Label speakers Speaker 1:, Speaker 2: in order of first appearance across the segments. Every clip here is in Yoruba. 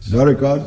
Speaker 1: Record.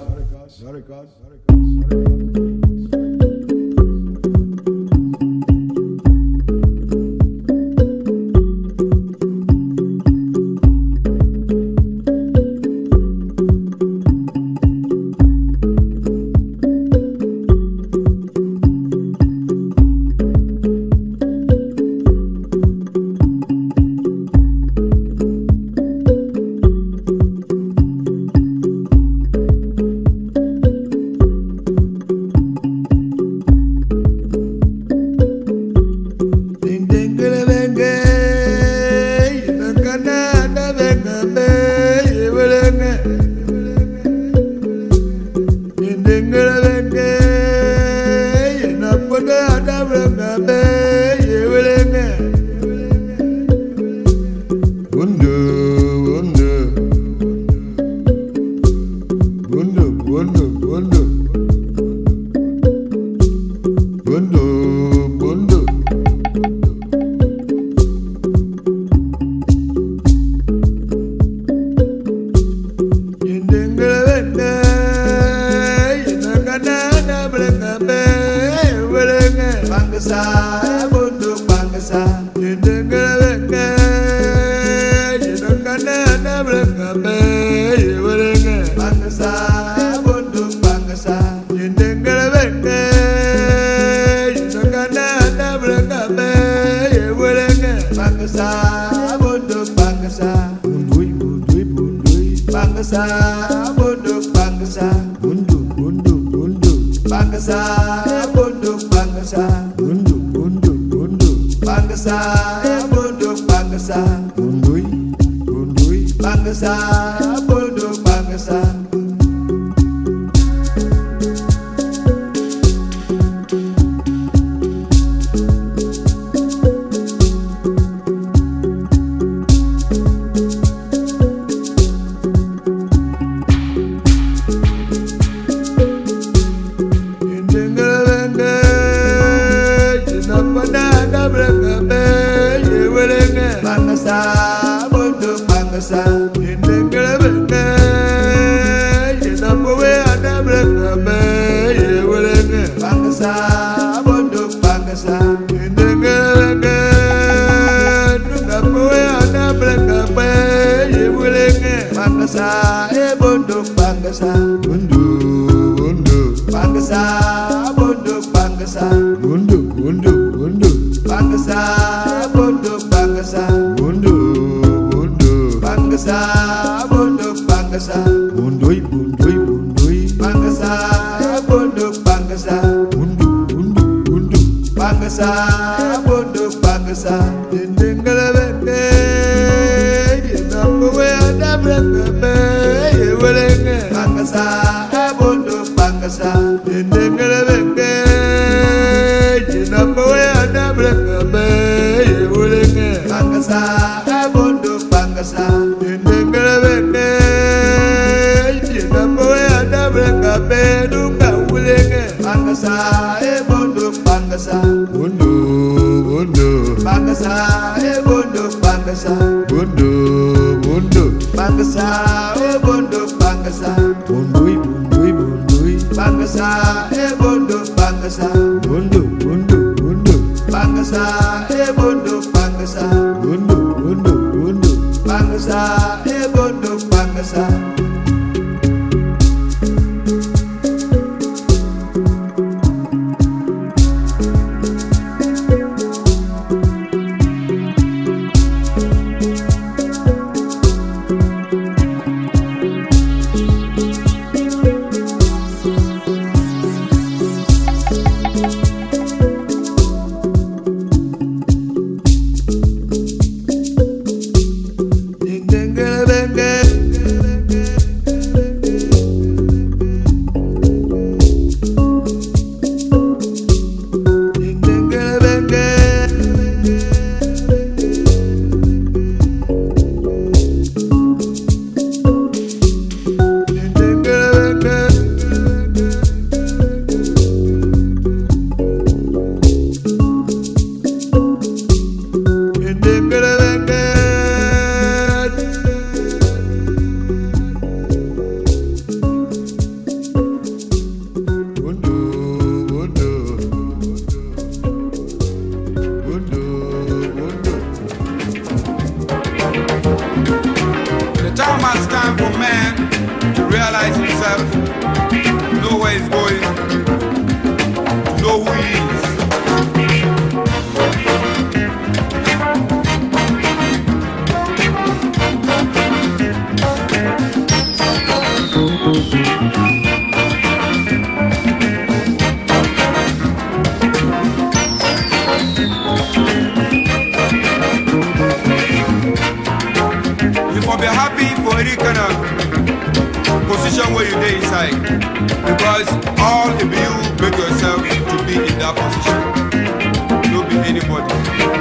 Speaker 1: position where you dey inside. Because all of you make yourself to be in that position. Don't be anybody.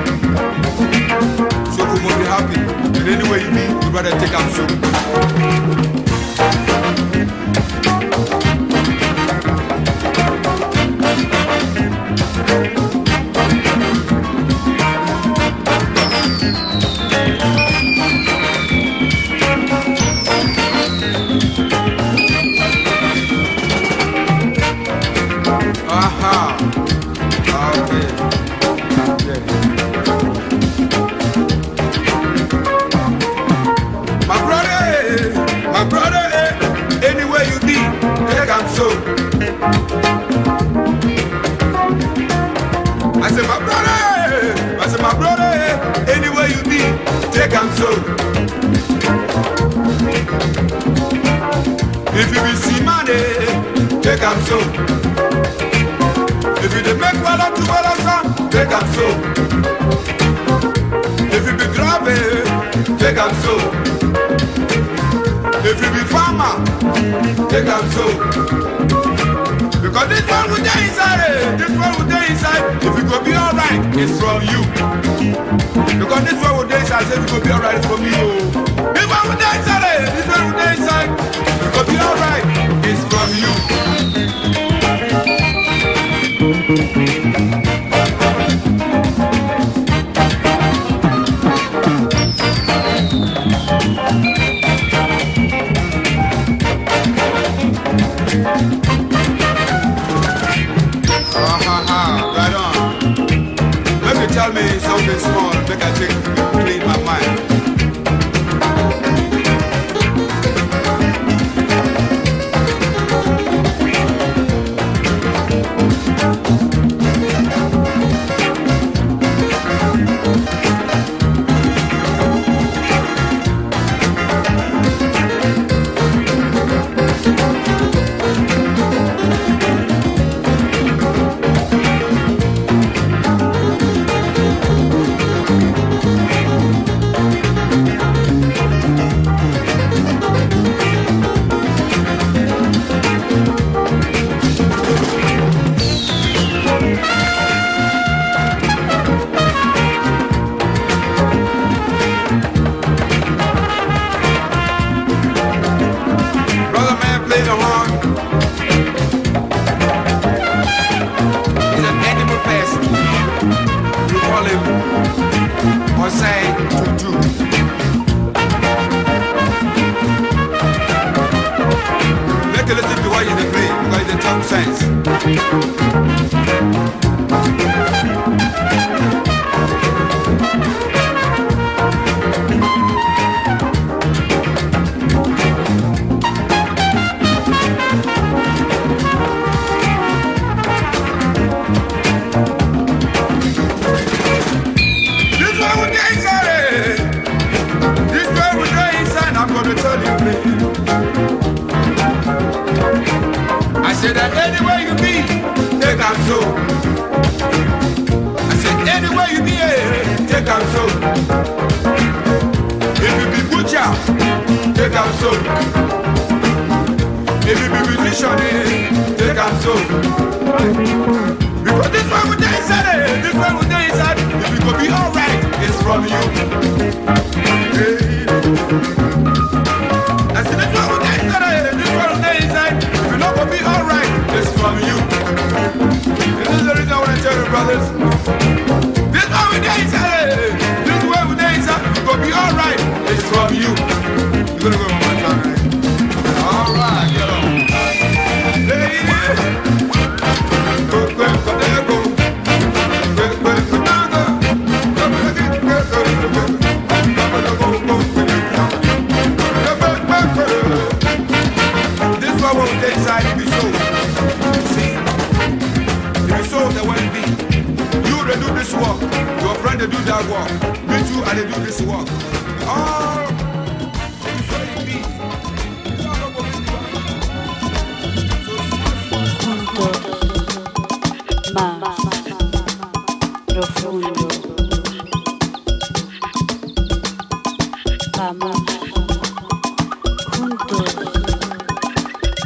Speaker 1: So you must be happy. And anywhere you be, you better take up so. If you be see money, take am so. If you dey make well to well some, take am so. If you be gravel, take am so. If you be farmer, take am so. Because this one will dey inside, this one will dey inside. If you go be alright, it's from you. Because this one will dey inside, say you go be alright, it's from you. This one will dey inside, this one will dey inside. You go be alright, it's from you. Right on. Let me tell me something small, make I take clean my mind.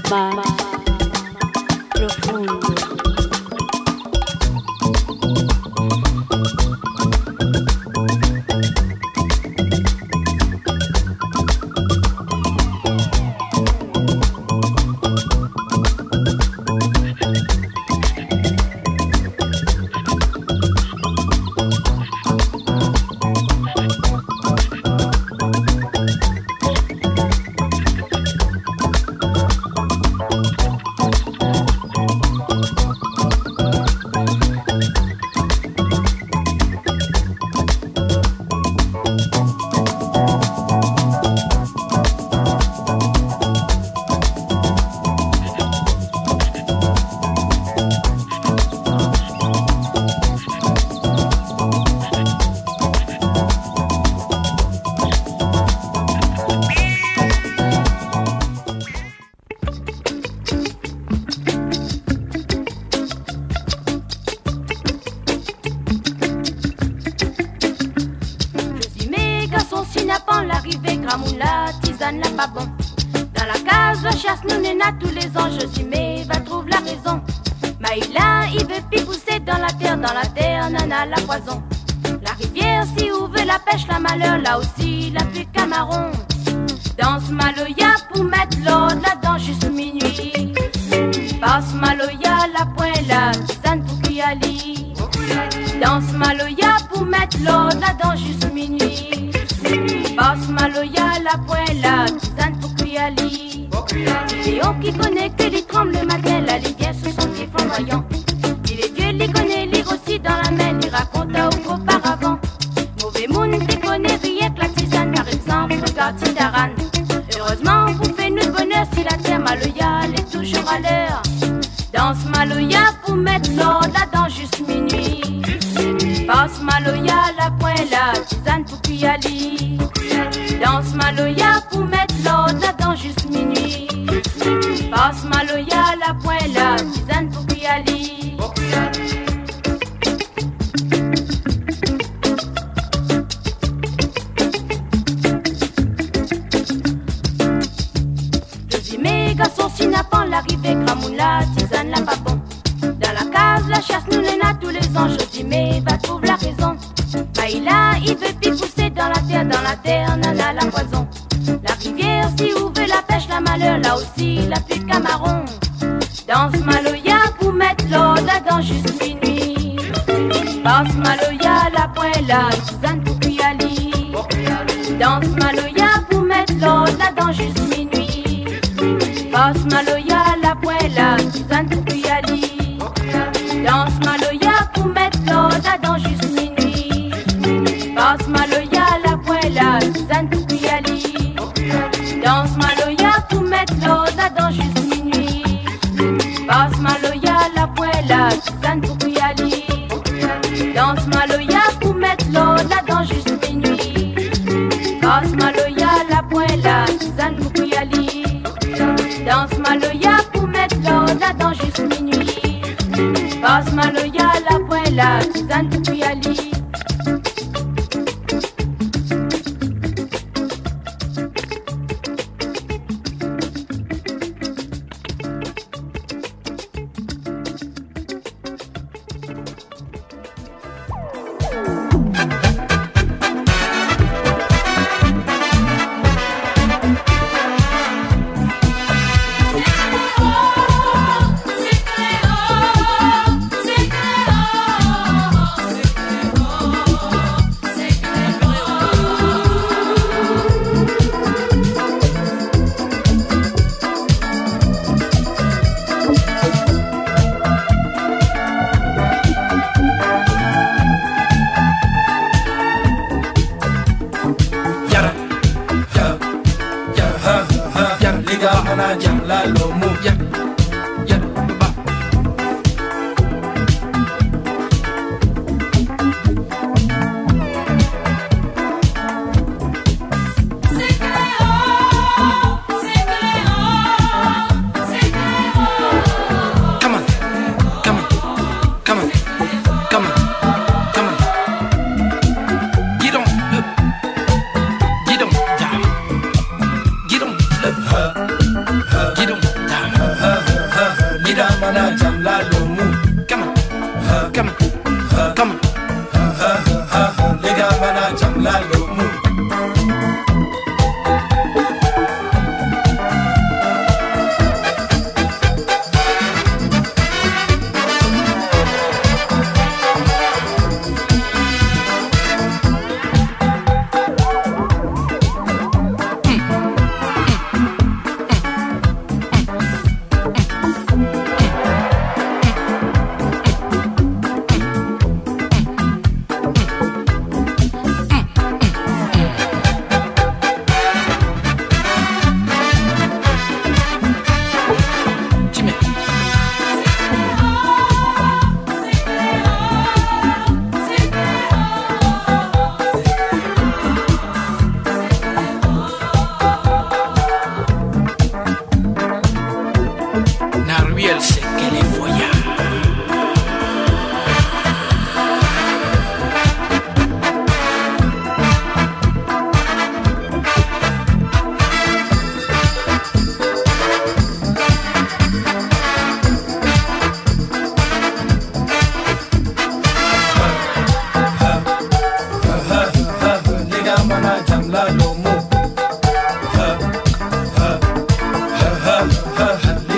Speaker 2: Get 'em,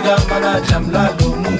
Speaker 2: Tiga mana jamla lomu.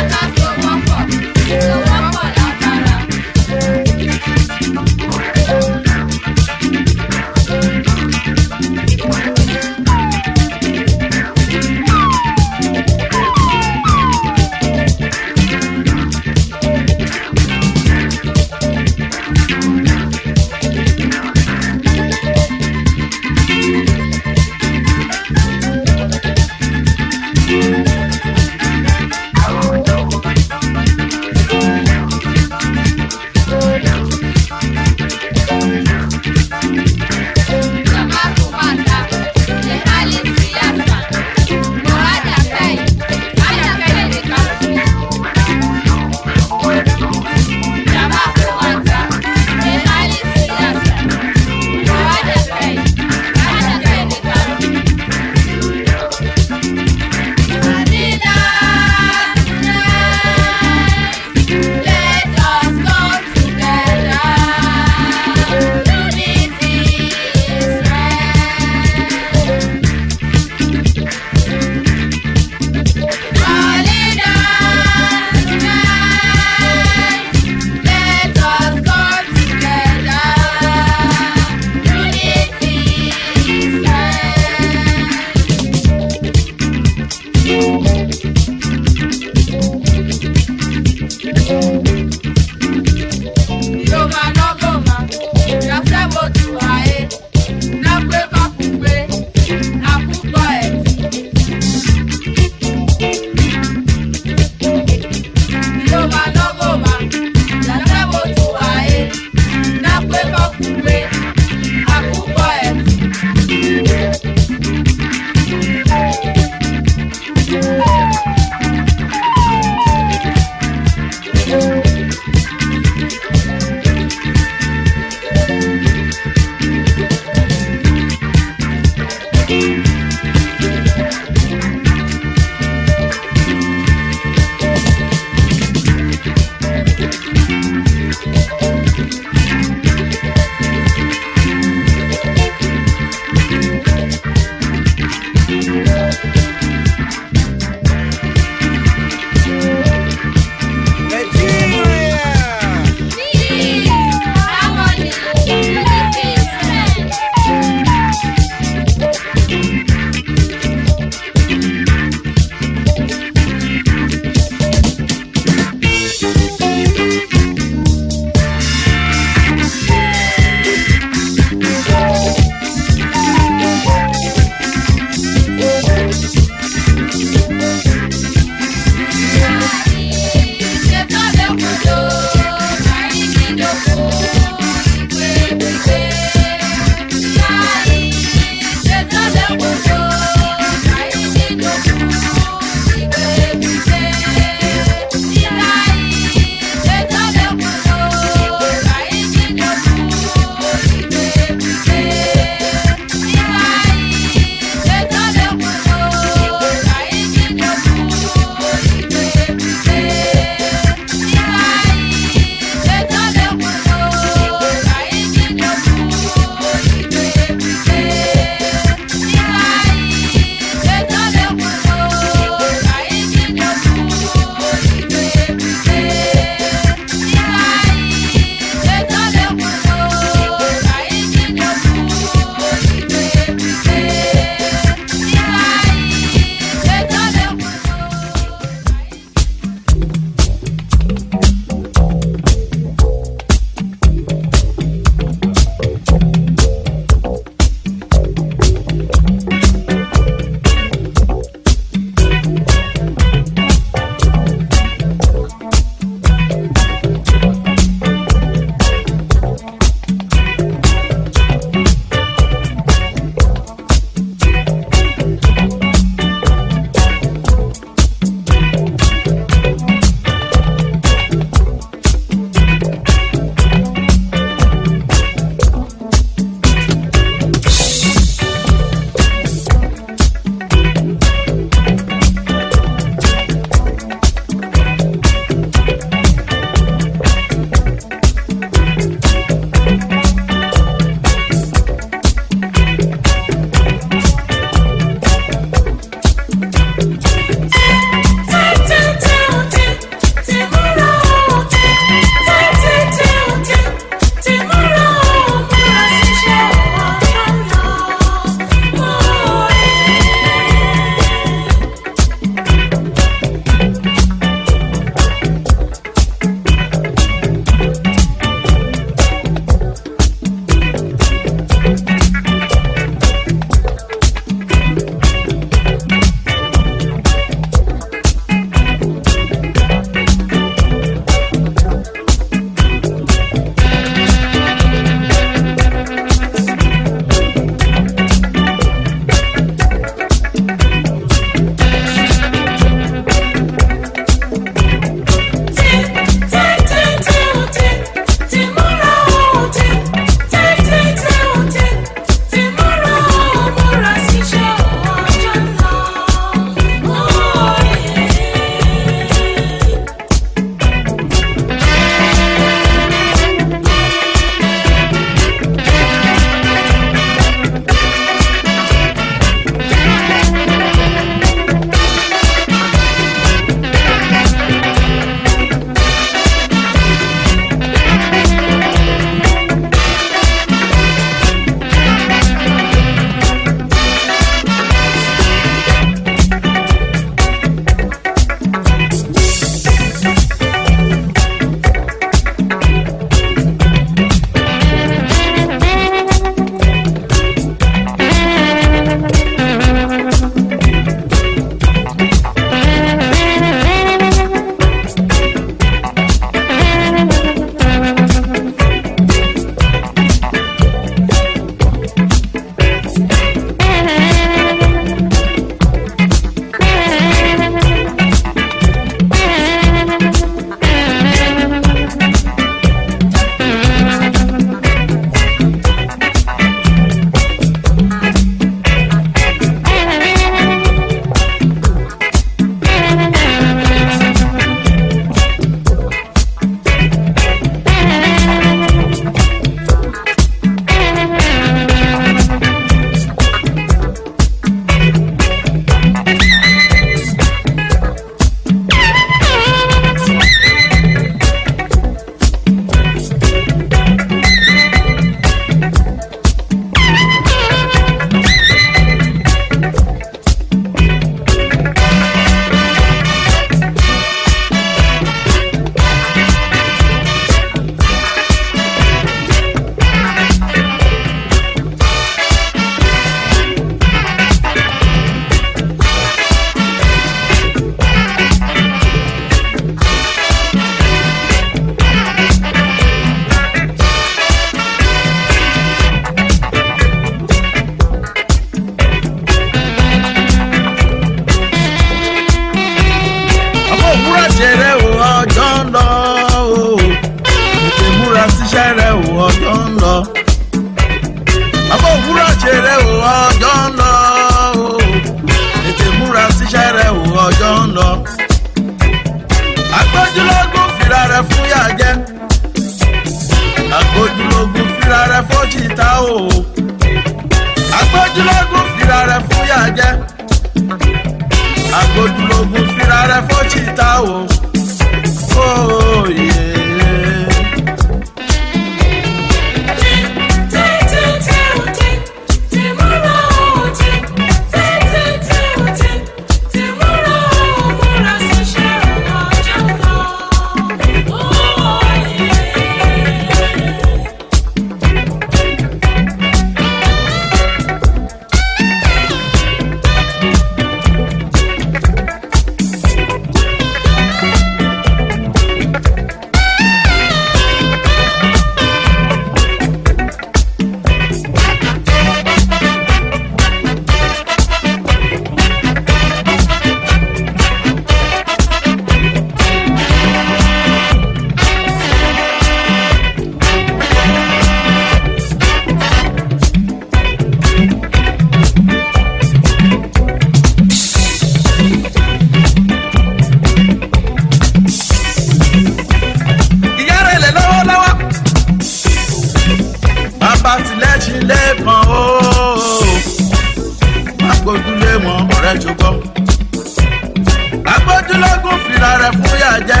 Speaker 3: wọn ọ̀rẹ́ ṣùgbọ́n. agbójúlógún fìlà rẹ̀ fún yà jẹ́.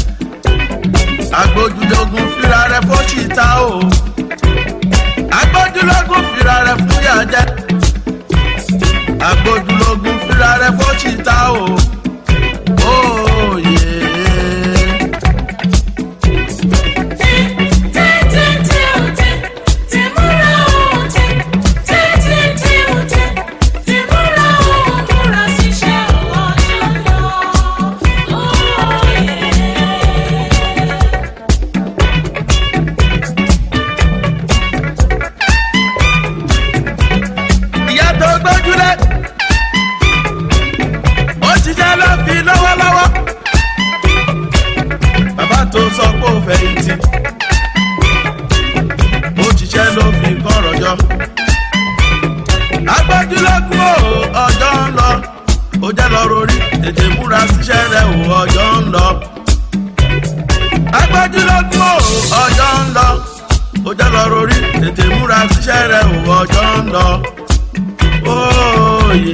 Speaker 3: agbójúlógún fìlà rẹ̀ fún ṣìta o. agbójúlógún fìlà rẹ̀ fún yà jẹ́. agbójúlógún fìlà rẹ̀ fún ṣìta o. Oyè. agbójúlógún ọjọ́ ń lọ ó jẹ́ lọ rorí tètè múra síṣẹ́ rẹ̀ ọjọ́ ń lọ. agbójúlógún ọjọ́ ń lọ ó jẹ́ lọ rorí tètè múra síṣẹ́ rẹ̀ ọjọ́ ń lọ. Oyè.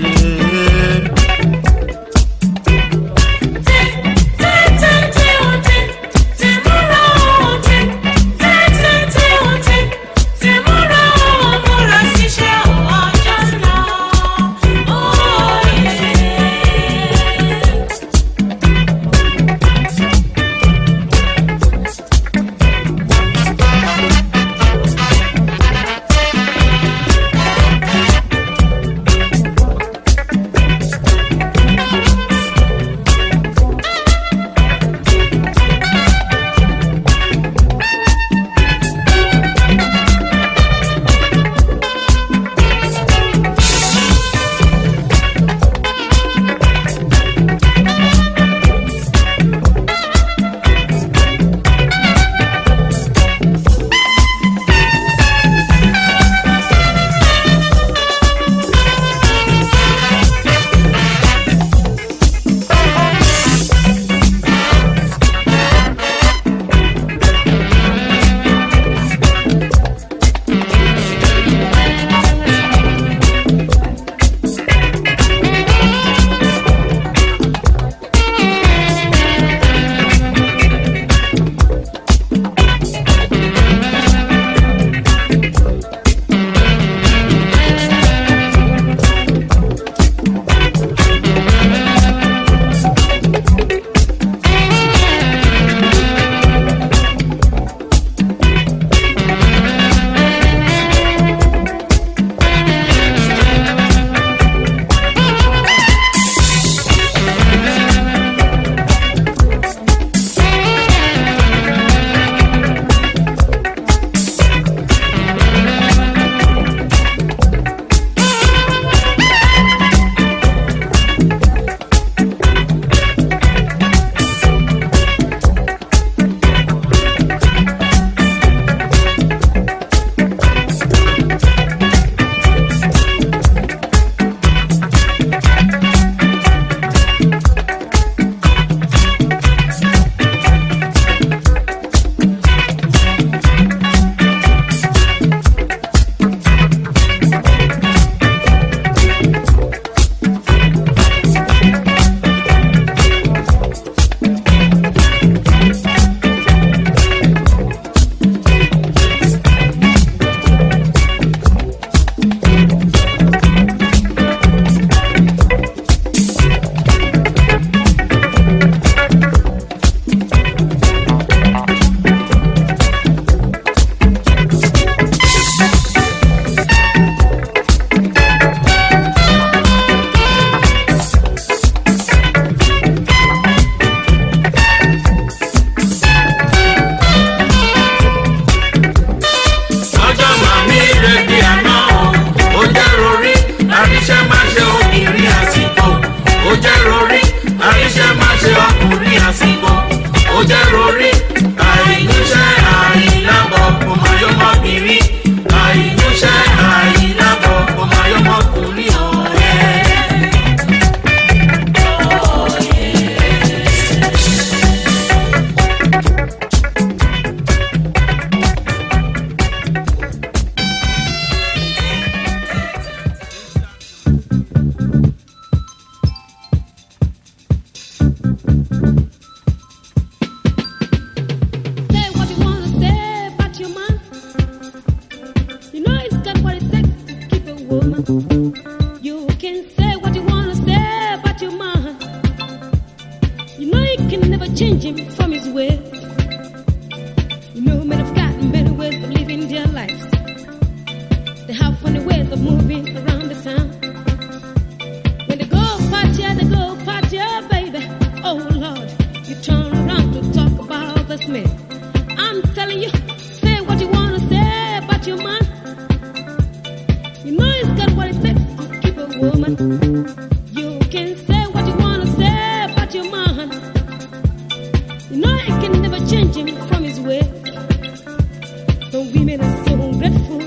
Speaker 4: change him from his ways. You know, men have got many ways of living their lives. They have funny ways of moving around the town. When they go party, baby. Oh Lord, you turn around to talk about this man. I'm telling you, say what you wanna say about your man. You know he's got what it takes to keep a woman. You can say what you wanna say about your man. You know it can never change him from his ways. Some women are so ungrateful.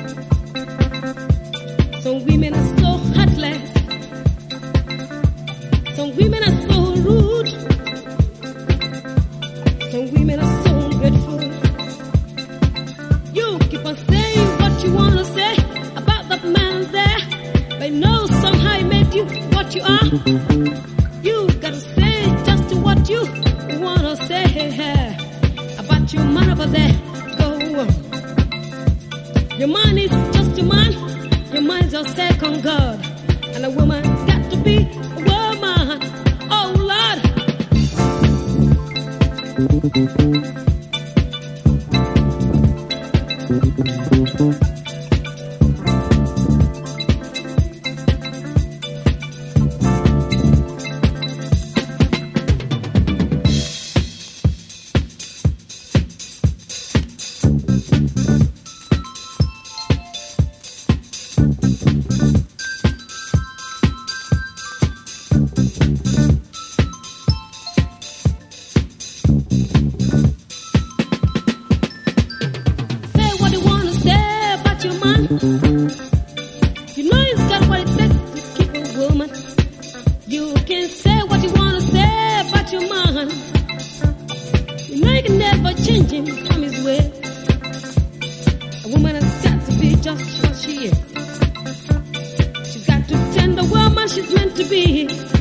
Speaker 4: Some women are so heartless. Some women are so rude. Some women are so ungrateful. You keep on saying what you wanna say about that man there, but no, somehow he made you what you are. You gotta say just what you wanna say about your man over there. Go on. Your man is just a man. Your man is your second God, and a woman's got to be a woman. Oh Lord. Say what you wanna say about your man. You know he's got what it takes to keep a woman. You can say what you wanna say about your man. You know you can never change him from his ways. A woman has got to be just what she is. She's got to tend the woman she's meant to be.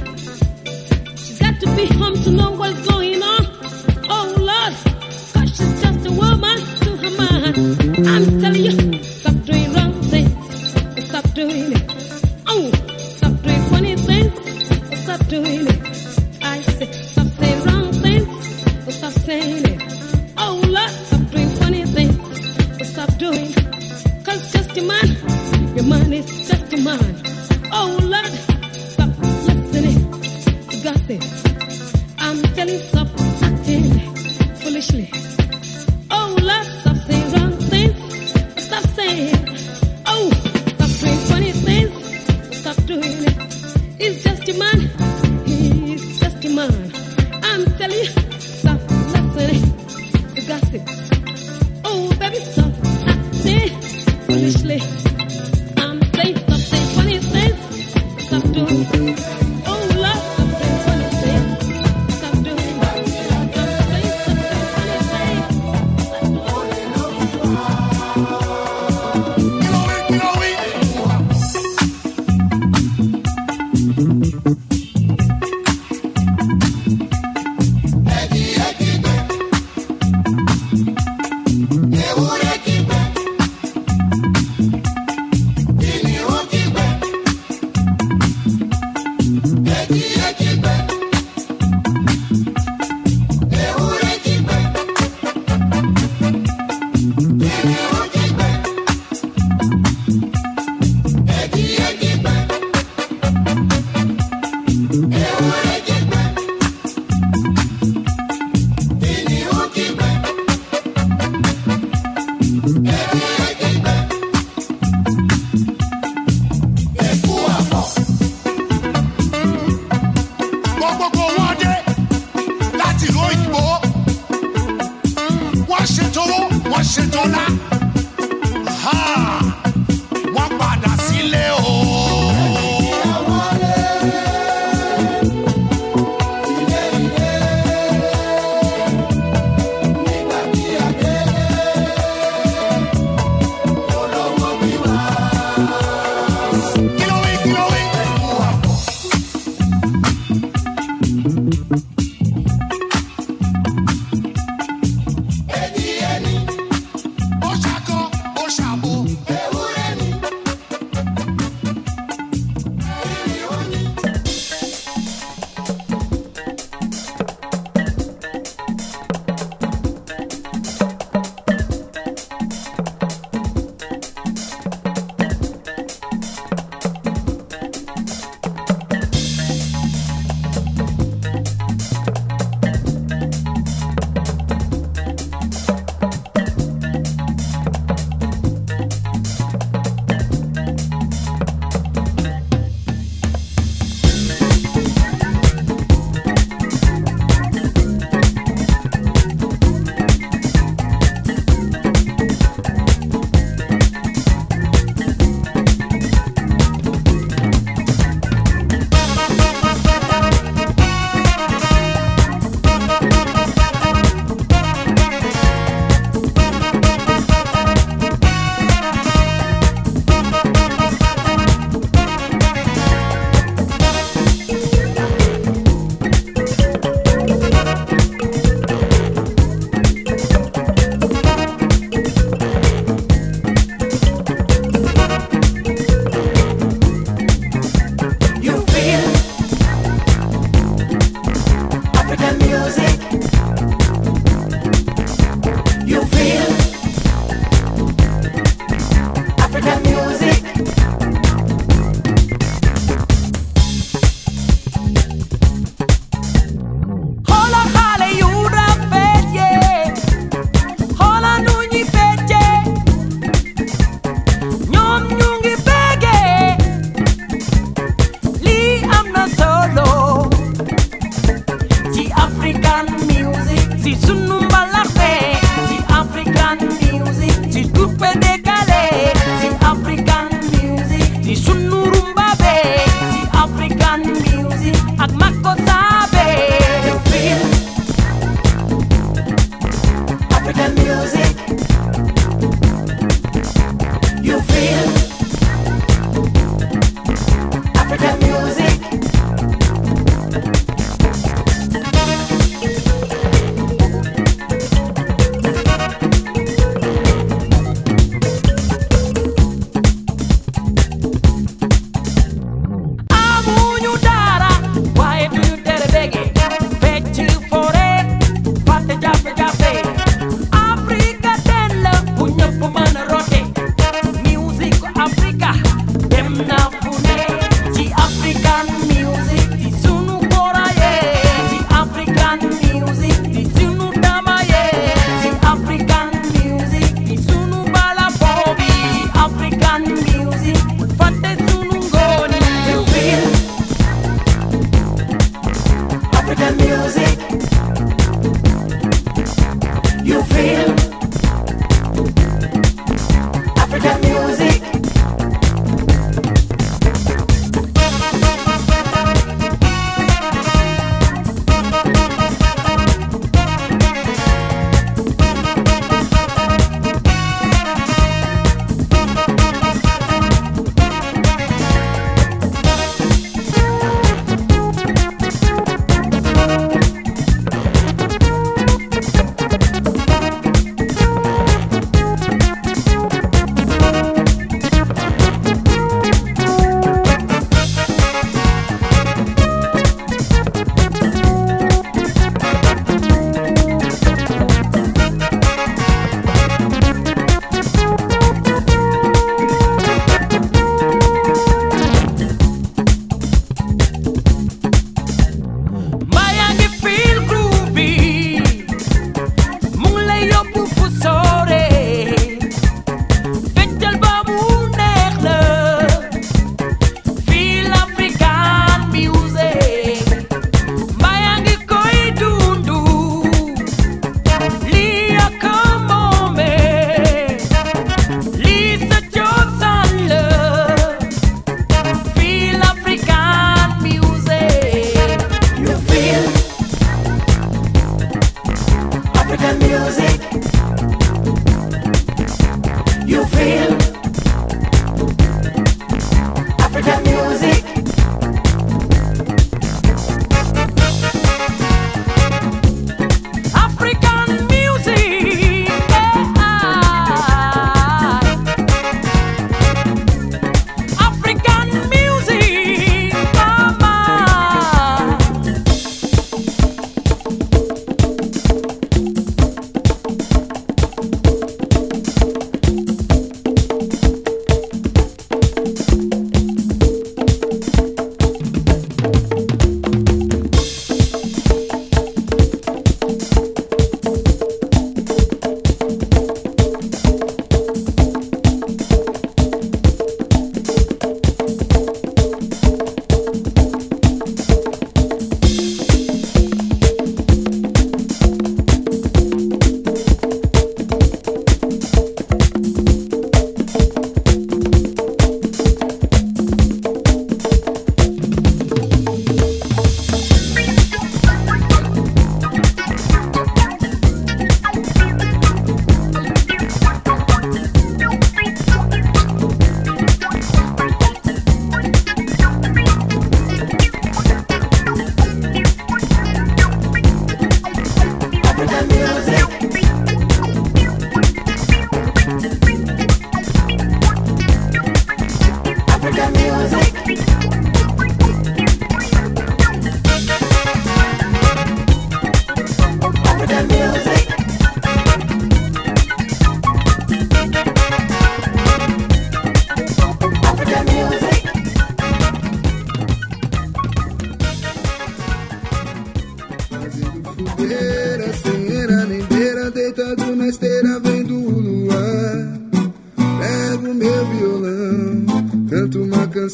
Speaker 4: She's got to be home to know what's going on. Oh Lord, 'cause she's just a woman to her man. I'm telling you, stop doing wrong things. Stop doing it. Oh, stop doing funny things. Stop doing it. I say, stop saying wrong things. Stop saying it. Oh Lord, stop doing funny things. Stop doing it. 'Cause just a man, your man is just a man. Oh Lord, stop listening to gossip. I'm telling you, stop acting foolishly. Oh Lord, stop saying wrong things. Stop saying. Oh, stop doing funny things. Stop doing it. He's just a man. He's just a man. I'm telling you, stop listening to gossip. Oh baby, stop acting foolishly. I'm saying, stop saying funny things. Stop doing it. Oh Lord, stop doing funny things. Stop doing it. Stop saying, stop doing funny things.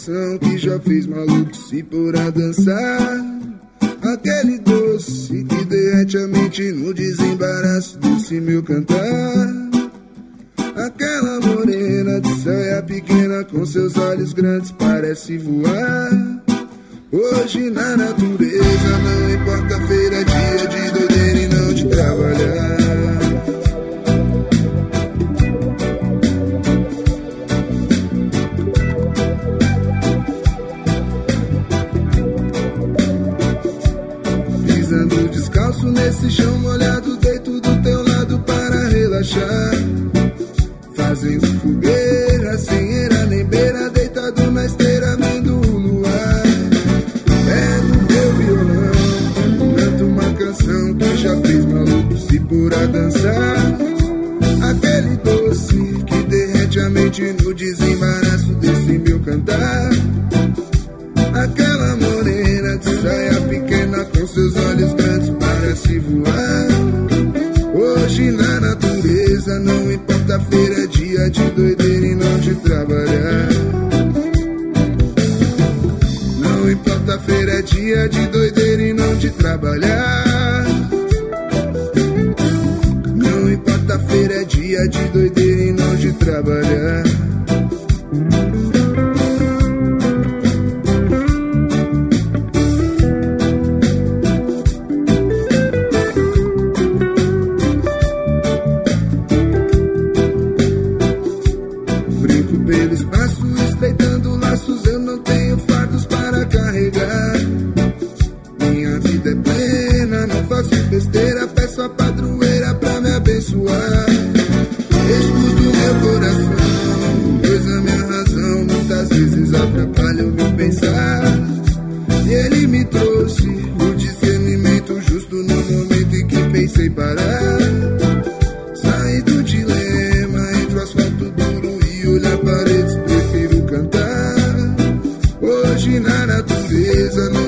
Speaker 5: canção que já fez maluco se pôr a dançar. Aquele doce que derrete a mente no desembaraço desse meu cantar. Aquela morena de saia pequena com seus olhos grandes parece voar. Hoje na natureza não importa feira, dia de doideira e não de trabalhar. Pisando descalço nesse chão molhado, deito do teu lado para relaxar. Fazendo fogueira, sem eira nem beira, deitado na esteira, vendo o luar. Pego meu violão, canto uma canção que já fez maluco se pôr a dançar. Aquele doce que derrete a mente no desembaraço desse meu cantar. Aquela morena de saia pequena com seus olhos grandes parece voar. Hoje na natureza não importa feira, dia de doideira e não de trabalhar. Não importa feira, dia de doideira e não de trabalhar. Não importa feira, dia de doideira e não de trabalhar. Besteira, peço a padroeira pra me abençoar. Escuto meu coração, pois a minha razão muitas vezes atrapalha o meu pensar. E ele me trouxe o discernimento justo no momento em que pensei parar. Saí do dilema entre o asfalto duro e olhar paredes, prefiro cantar. Hoje na natureza não